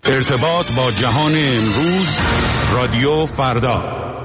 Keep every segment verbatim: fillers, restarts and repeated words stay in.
ارتباط با جهان امروز، رادیو فردا.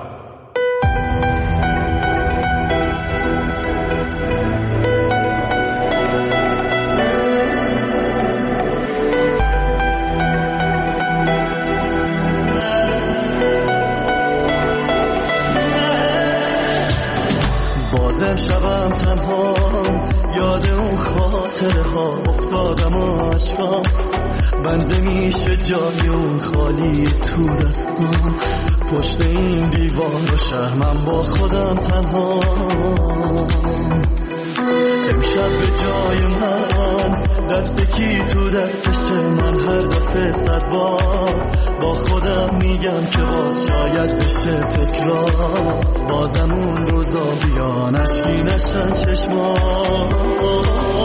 بازم شبم تنها یاد اون خاطره ها افتادم و عشقام بنده میشه جای اون خالی تو دستم پشت این دیوار و شهر من با خودم تنها امشب به جای من دست کی تو دستشه من هر دفعه صد بار با خودم میگم که باز شاید بشه تکرار بازم اون روزا بیان اشکی نشن چشمان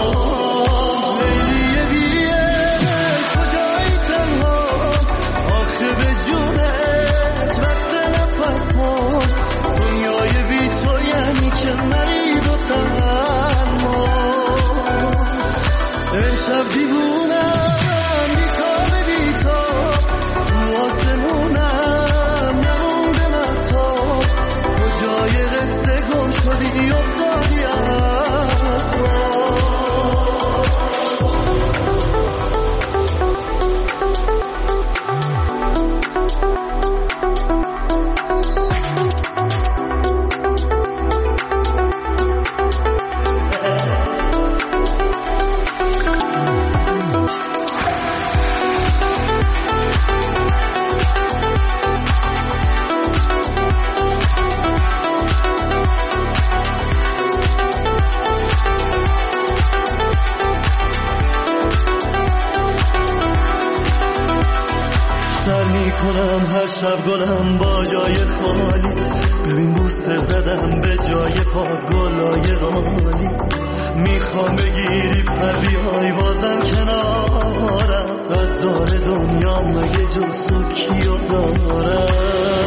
هر شب گلم با جای خالی ببین بوسه زدم به جای پاد گلای غالی میخوام بگیری پر بیای بازم کنارم از دار دنیا مگه جز تو کیو دارم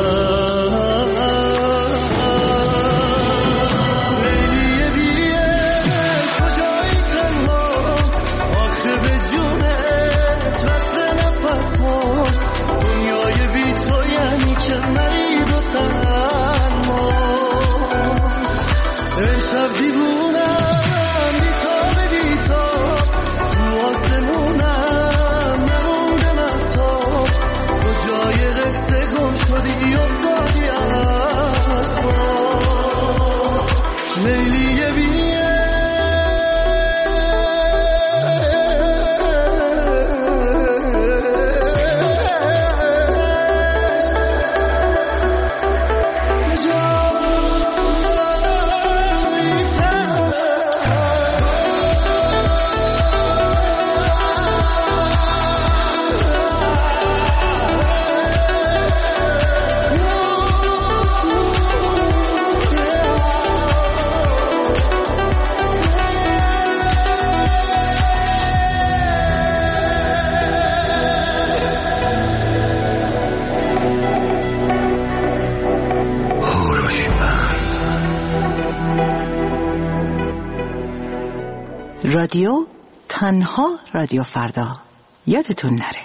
رادیو تنها رادیو فردا یادتون نره.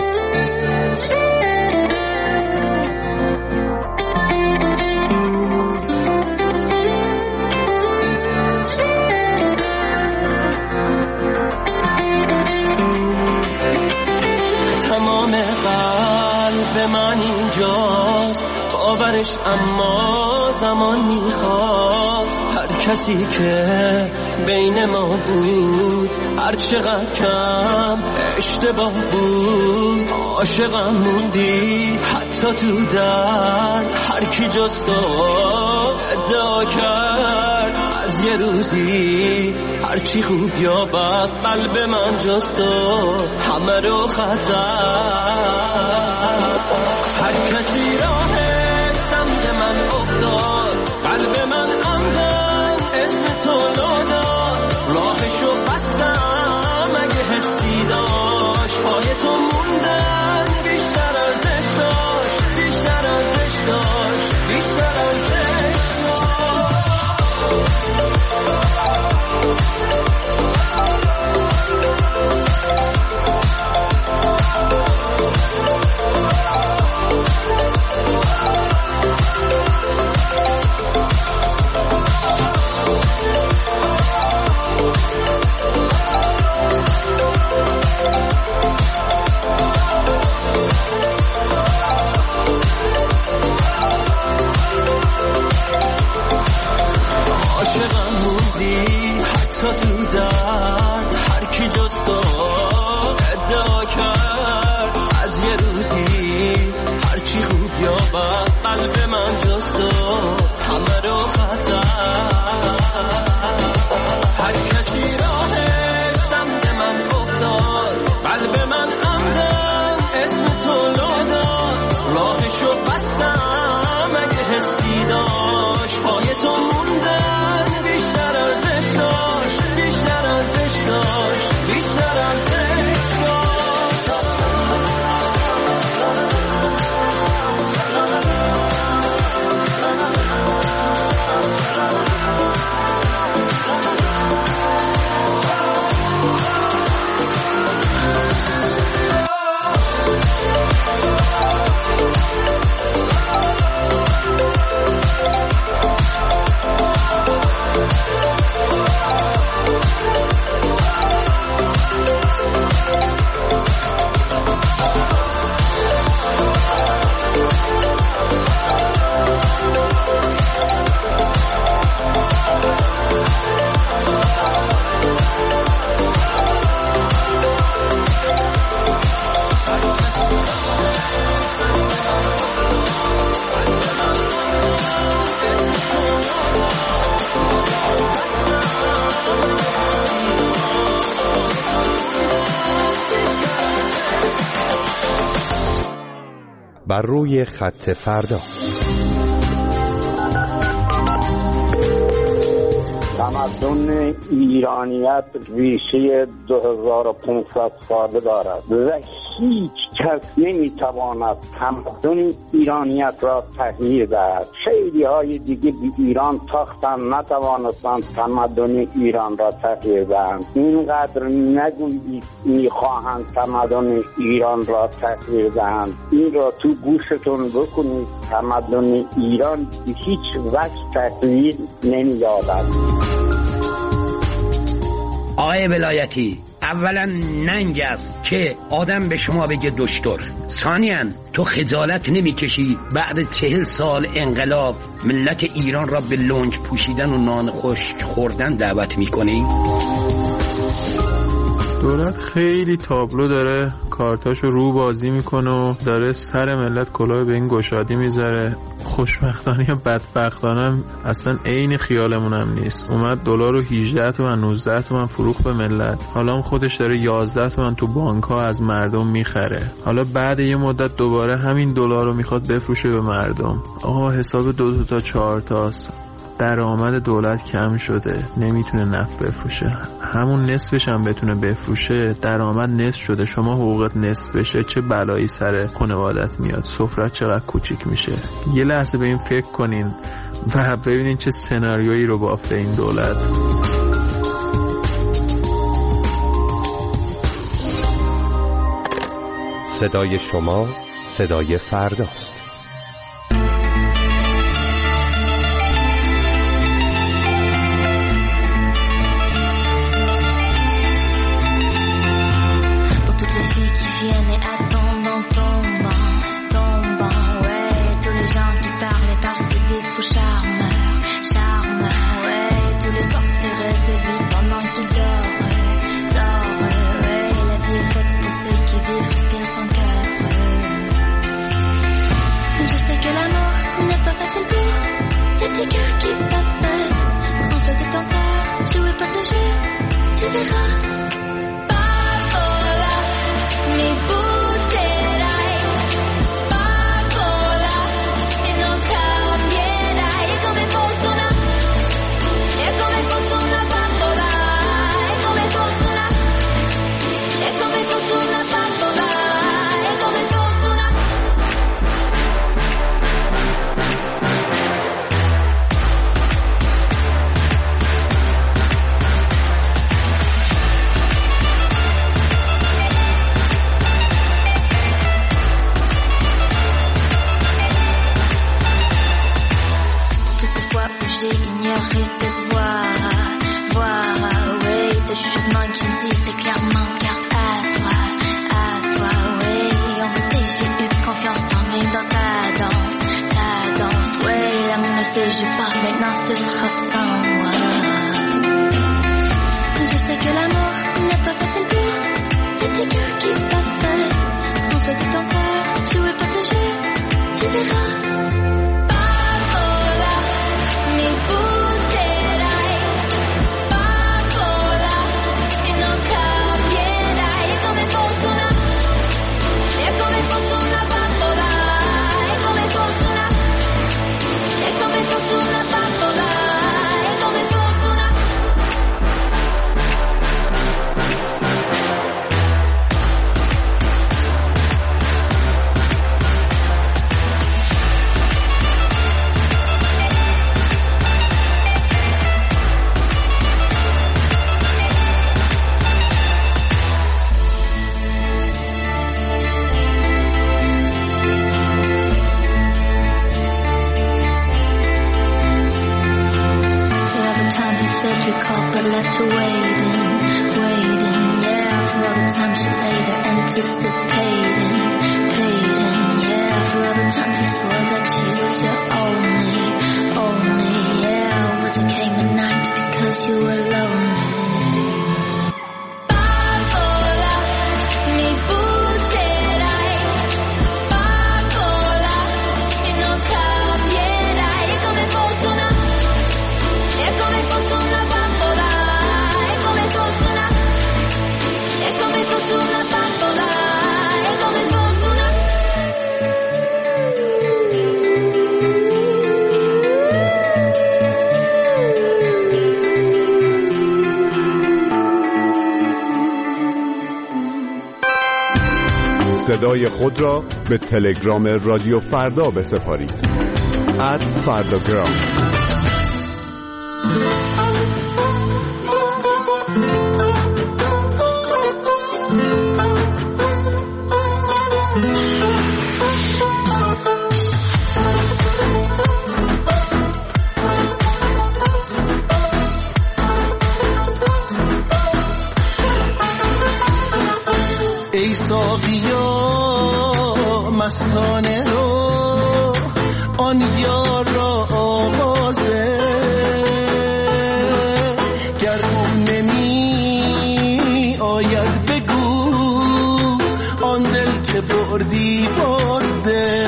تمام قلب من اینجاست باورش اما زمان میخواست هر کسی که بین ما بود هر چقدر کم اشتباه بود عاشقم موندی حتی تو درد هر کی جز تو ادعا کرد از یه روزی هرچی خوب یا بد قلب من جز تو همه رو خطر هر کسی راهش سمت من افتاد قلب من اندن اسم تو ناداد راهشو بستم اگه حسی داشت پای تو موندن بیشتر ارزش داشت بیشتر ارزش داشت بیشتر ارزش داشت حسی داشت، پای تو موندن بیشتر ارزش داشت، بیشتر ارزش داشت، بیشتر ارزش داشت. بر روی خط فردا. تمدن ایرانیت ریشه دو هزار و پانصد ساله دارد و هیچ کس نمیتواند تمدن ایرانیت را تغییر دهد. خیلی های دیگه به ایران تاختن، نتوانستند تمدن ایران را تغییر دهند. اینقدر نگویید میخواهند تمدن ایران را تغییر دهند. این را تو گوشتون بکنید، تمدن ایران به هیچ وجه تغییر نمی‌یابد. آقای ولایتی، اولا ننگ است که آدم به شما بگه دکتر. ثانیاً تو خجالت نمیکشی بعد چهل سال انقلاب ملت ایران را به لنگ پوشیدن و نان خشک خوردن دعوت میکنی؟ دولت خیلی تابلو داره کارتاشو رو بازی میکنه و داره سر ملت کلاه به این گشادی میذاره. خوشبختانه یا بدبختانه اصلا عین خیالمون هم نیست. اومد دلار رو هجده تومن نوزده تومن فروخت به ملت، حالا هم خودش داره یازده تومن تو بانک ها از مردم میخره. حالا بعد یه مدت دوباره همین دلار رو میخواد بفروشه به مردم. آقا حساب دو تا چهار تاست، درآمد دولت کم شده، نمیتونه نفت بفروشه، همون نصفش هم بتونه بفروشه درآمد نصف شده، شما حقوقت نصف بشه چه بلایی سر خانوادت میاد، سفرت چقدر کوچیک میشه. یه لحظه به این فکر کنین و ببینین چه سناریویی رو بافته این دولت. صدای شما صدای فرداست. Tu verras, pas voilà, mais bouge left her waiting, waiting, yeah, for all the time she lay there anticipating, pating, yeah, for all the time she swore that she was your only, only, yeah, was it came at night because you were lonely. صدای خود را به تلگرام رادیو فردا بسپارید. ات فرداگرام. ای ساقیا مستانه رو آن یار را آوازه گر اون نمی آید بگو آن دل که بردی بازده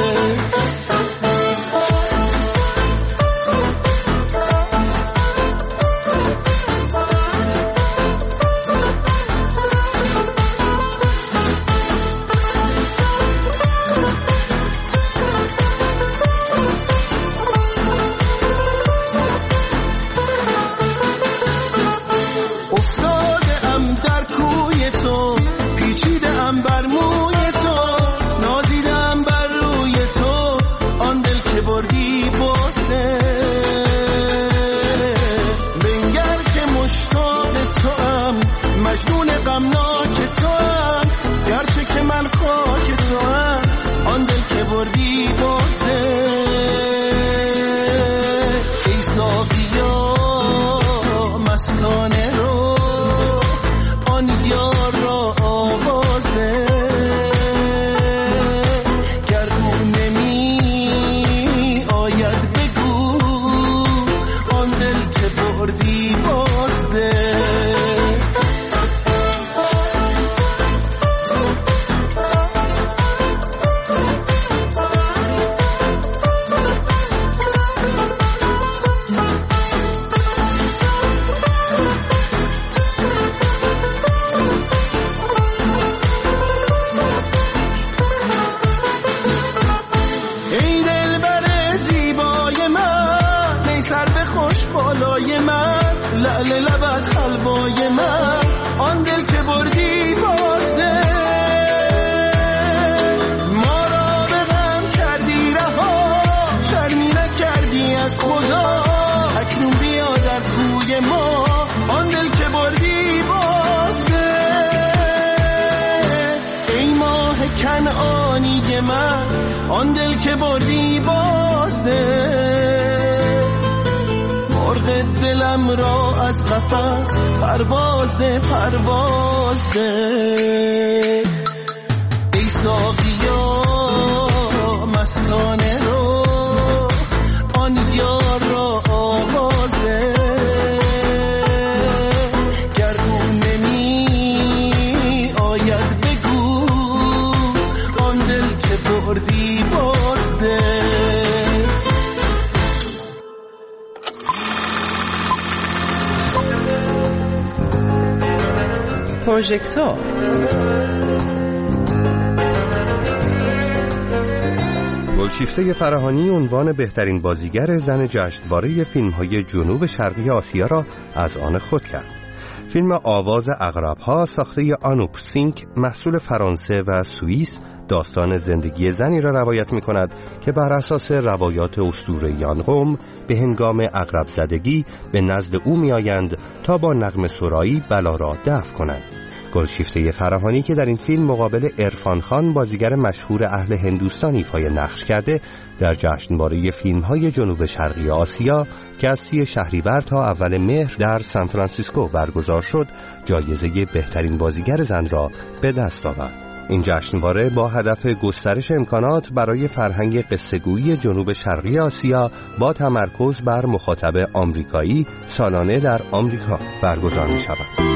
آن دل که بردی بازده مرغ دلم را از قفس پروازده پروازده ای ساقیا مستانه رو آن یار را آوازده گر او نمی آید بگو آن دل که بردی بازده پروژکتور گلشیفته فراهانی عنوان بهترین بازیگر زن جشنواره فیلم‌های جنوب شرقی آسیا را از آن خود کرد. فیلم آواز عقرب‌ها ساخته آنوپ سینگ محصول فرانسه و سوئیس داستان زندگی زنی را روایت می‌کند که بر اساس روایات اسطوره‌ای آن قوم به هنگام عقرب زدگی به نزد او می‌آیند تا با نغمه سرایی بلا را دفع کنند. گلشیفته فراهانی که در این فیلم مقابل عرفان خان بازیگر مشهور اهل هندوستان ایفای نقش کرده، در جشنواره فیلم‌های جنوب شرقی آسیا که از سی شهریور تا اول مهر در سان فرانسیسکو برگزار شد، جایزه بهترین بازیگر زن را به دست آورد. این جشنواره با هدف گسترش امکانات برای فرهنگ قصه‌گویی جنوب شرقی آسیا با تمرکز بر مخاطب آمریکایی سالانه در آمریکا برگزار می‌شود.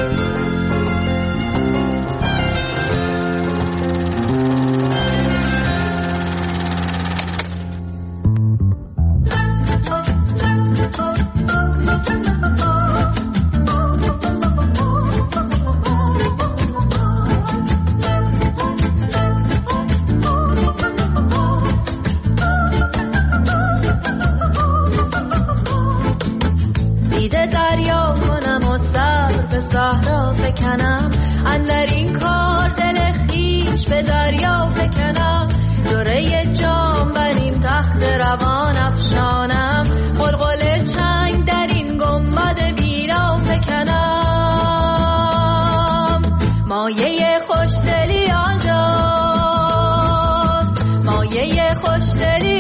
صحرا فکنم اندر این کار دل خیش به دریا فکنم جوره جام بریم تخت روان افشانم قلقل چنگ در این گنبد بیرا فکنم مایه خوشدلی آنجاست مایه خوشدلی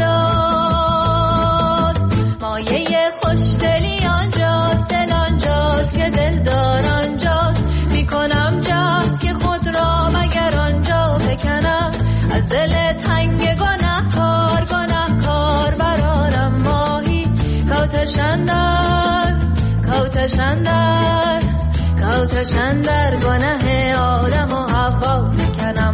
آنجاست مایه خوشدلی آنجاست دل آنجاست که دل دار آنجاست میکنم جهد که خود را مگر آنجا بکنم از دل تنگ گناه کار گناه کار برارم ماهی کوتشندر کوتشندر کوتشندر گناه آدم و حوا بکنم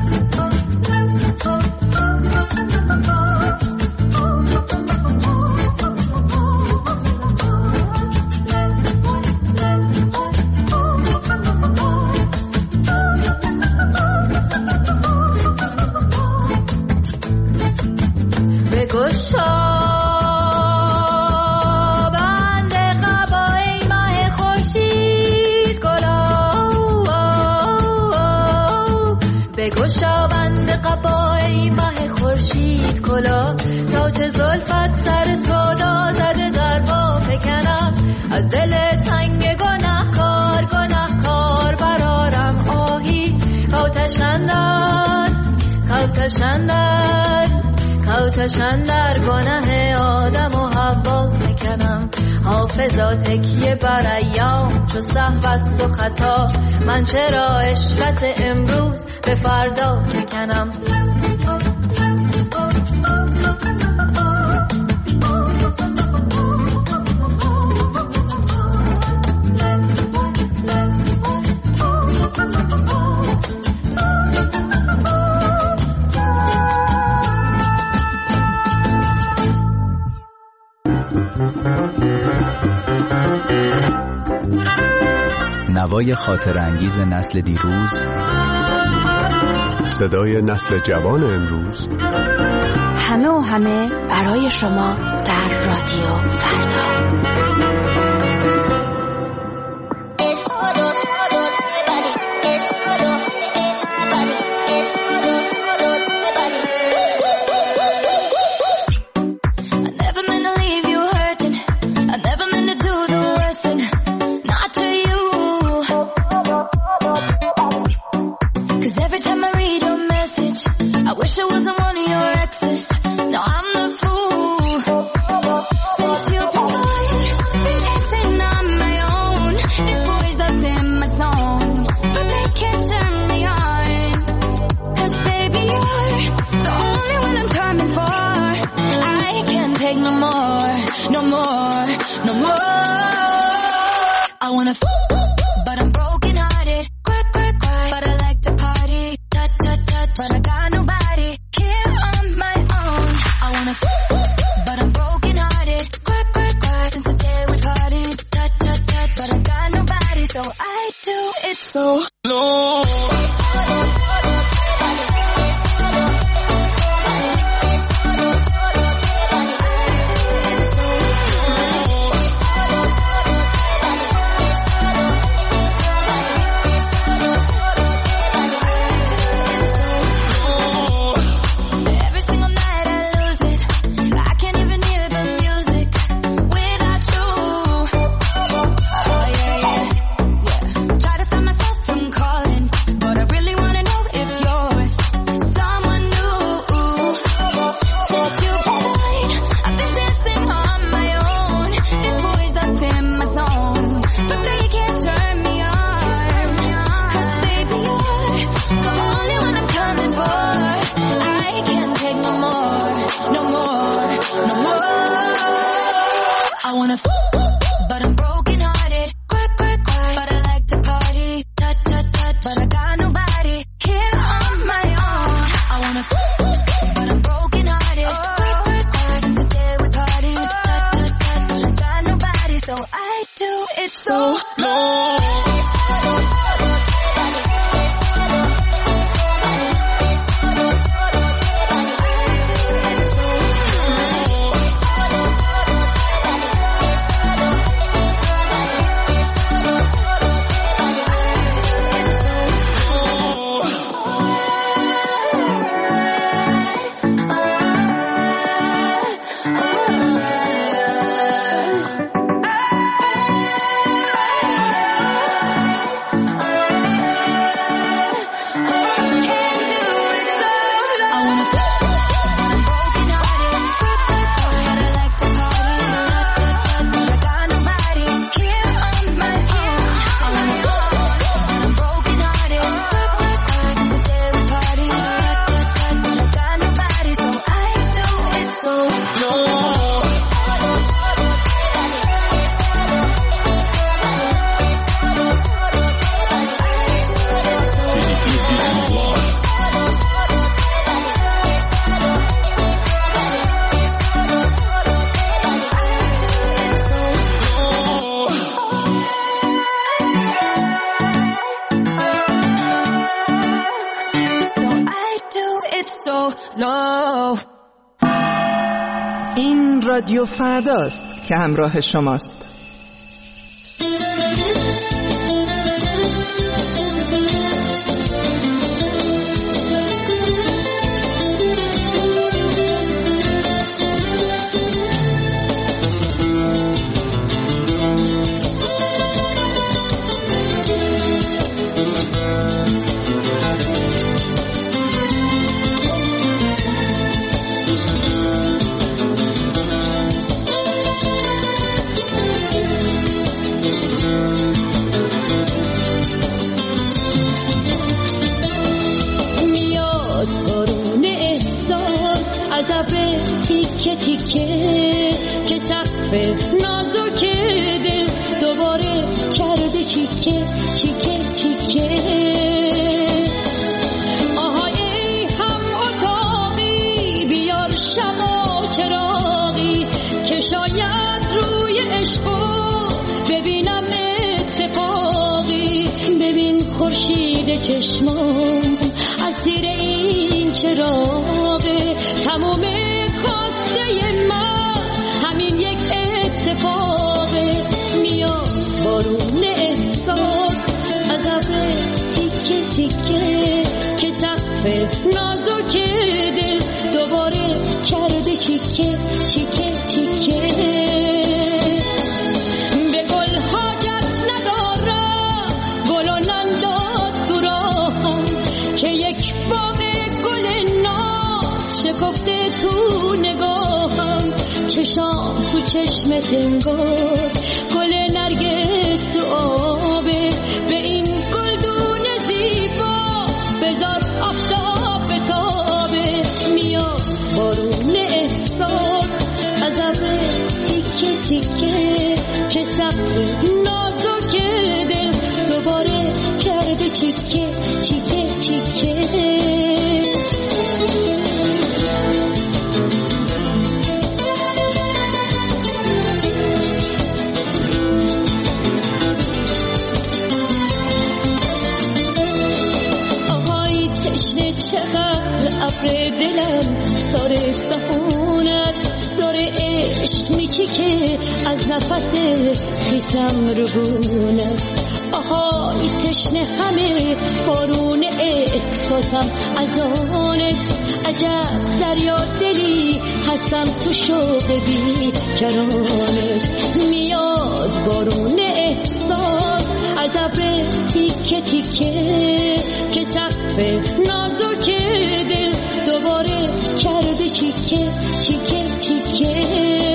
چه زلفت سر صدا زده در با فکنم از دل تنگ گناه کار گناه کار برارم آهی کوتشندر کوتشندر کوتشندر گناه آدم و حوا فکنم حافظا تکیه بر ایام چو سهو است و خطا من چرا عشرت امروز به فردا فکنم نوای خاطر انگیز نسل دیروز، صدای نسل جوان امروز، همه و همه برای شما در رادیو فردا. But I like to party, but I got nobody. Can't so low. این رادیو فرداست که همراه شماست. تیکه تیکه که سقف نازک دل دوباره کرده چیکه چیکه چیکه. آهای ای هم اتاقی بیار شمع و چراغی که شاید روی عشقو ببینم اتفاقی. ببین خورشید چشمام اسیر این چراغه، تموم خواسته من همین یک اتفاقه. میاد بارون احساس از ابر تیکه تیکه که سقف نازک دل دوباره کرده چیکه چیکه چیکه. به گل حاجت ندارم گل و ننداز تو راهم که یک باغ گل ناز شکفته تو نگاهم. چشام تو چشمت انگار گل نرگس تو آبه. به این گلدون زیبا بذار آفتاب بتابه. میاد بارون احساس از ابر تیکه تیکه که سقف نازک دل دوباره کرده چیکه چیکه چیکه. چقدر ابر دلم داره بهونت داره عشق میچیکه از نفس خیسم رو گونت. آهای تشنه همه بارون احساسم از آنت. عجب دریا دلی هستم تو شوق بی کرانت. میاد بارون احساس از ابر تیکه تیکه که سقف نازک دل دوباره کرده چیکه چیکه چیکه.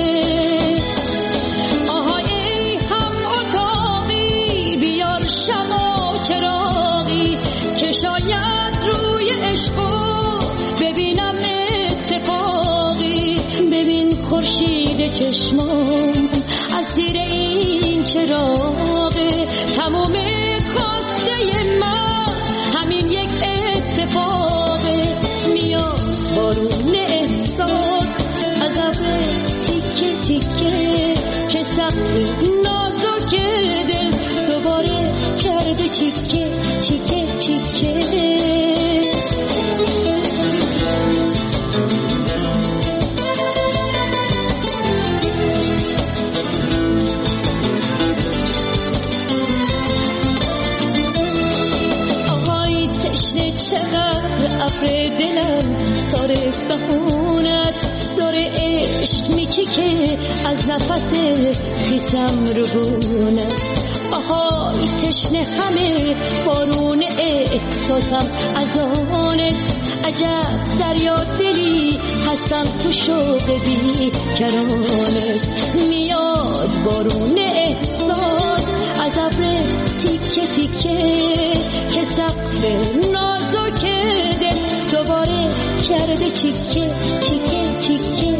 آهای ای هم اتاقی بیار شمع و چراغی که شاید روی عشقو ببینم اتفاقی. ببین خورشید چشمام اسیر این چراغه، تموم خواسته من همین یک اتفاقه. میاد بارون احساس از ابر تیکه تیکه که سقف نازک دل چیکه چیکه چیکه. آهای تشنه چقدر ابر دلم تاره بهونت داره عشق میچیکه از نفس خیسم رو بونت. آهای تشنه همه بارون احساسم از آنت عجب دریا دلی هستم تو شوق بی کرانت. میاد بارون احساس از ابر تیکه تیکه که سقف نازک دل دوباره کرده چیکه چیکه چیکه.